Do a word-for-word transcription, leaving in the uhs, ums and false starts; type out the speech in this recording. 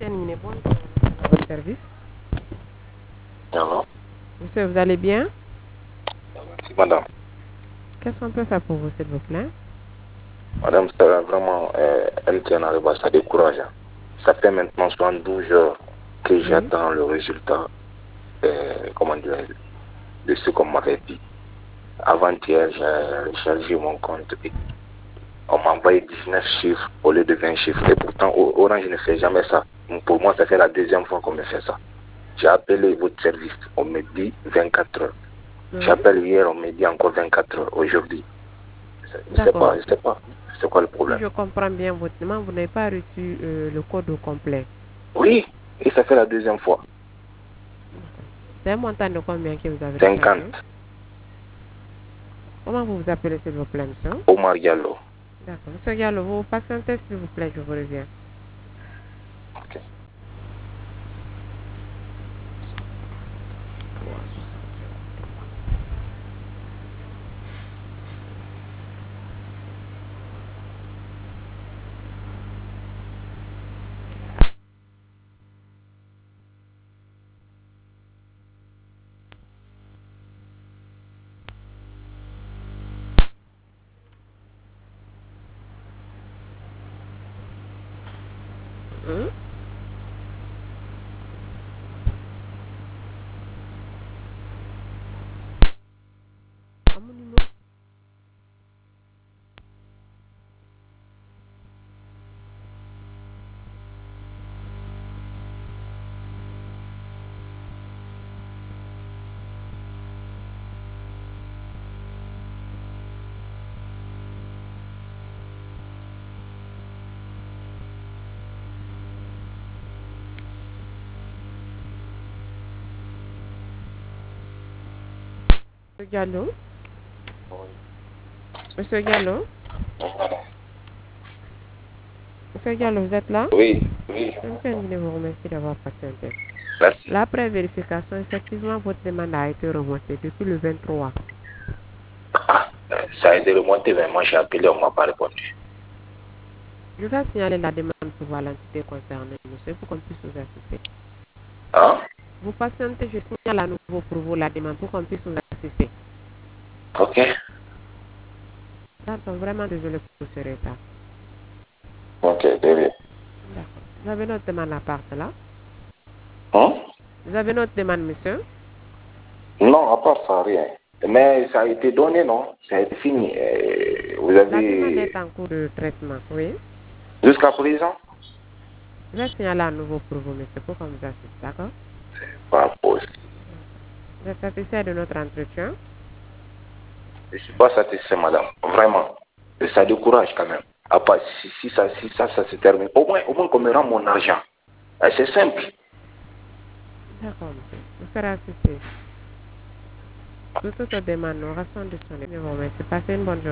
terminé. Bonjour, à votre service. Alors, Monsieur, vous allez bien? merci madame. Qu'est-ce qu'on peut faire pour vous, s'il vous plaît? Madame, c'est vraiment euh, M T N Arriba, ça décourage. Hein. Ça fait maintenant soixante-douze heures que Oui. j'attends le résultat euh, comment dire, de ce qu'on m'avait dit. Avant-hier, j'ai rechargé mon compte et on m'a envoyé dix-neuf chiffres au lieu de vingt chiffres. Et pourtant, Orange ne fait jamais ça. Pour moi, ça fait la deuxième fois qu'on me fait ça. J'ai appelé votre service, on me dit vingt-quatre heures. Oui. J'appelle hier, on me dit encore vingt-quatre heures aujourd'hui. Je ne sais D'accord. pas, je sais pas. C'est quoi le Si problème? je comprends bien votre demande, vous n'avez pas reçu euh, le code au complet. Oui, et ça fait la deuxième fois. C'est un montant de combien que vous avez cinquante. rechargé? Comment vous vous appelez, s'il vous plaît, monsieur? Omar Diallo. D'accord. Monsieur Gallo, vous patientez, s'il vous plaît, je vous reviens. Ok. Hein? À mon numéro. Monsieur Gallo? Monsieur Gallo? Monsieur Gallo, vous êtes là? Oui, oui. Je me permets de vous remercier d'avoir patienté. Merci. Là, après vérification, effectivement, votre demande a été remontée depuis le vingt-trois. Ah, ça a été remonté, mais moi j'ai appelé, on ne m'a pas répondu. Je vais signaler la demande pour voir l'entité concernée, monsieur, pour qu'on puisse vous assister. Hein? Vous patientez, je signale à nouveau pour vous la demande pour qu'on puisse vous assister. Ok. D'accord, vraiment désolé pour ce retard. Ok, désolé. D'accord. Vous avez notre demande à part cela? Hein? Vous avez notre demande, monsieur? Non, à part ça, rien. Mais ça a été donné, non? Ça a été fini. Euh, vous La demande avez... est en cours de traitement, oui. Jusqu'à présent? Je vais signaler à nouveau pour vous, monsieur, pour qu'on vous assiste, d'accord? Pas possible. Vous êtes satisfait de notre entretien? Je ne suis pas satisfait, madame. Vraiment. Et ça décourage quand même. À part si, si, ça, si ça, ça se termine. Au moins, au moins qu'on me rend mon argent. Euh, C'est simple. D'accord, monsieur. Vous serez assisté. Toutes nos demandes, nous restons disponibles. Je vous remercie. Passez une bonne journée.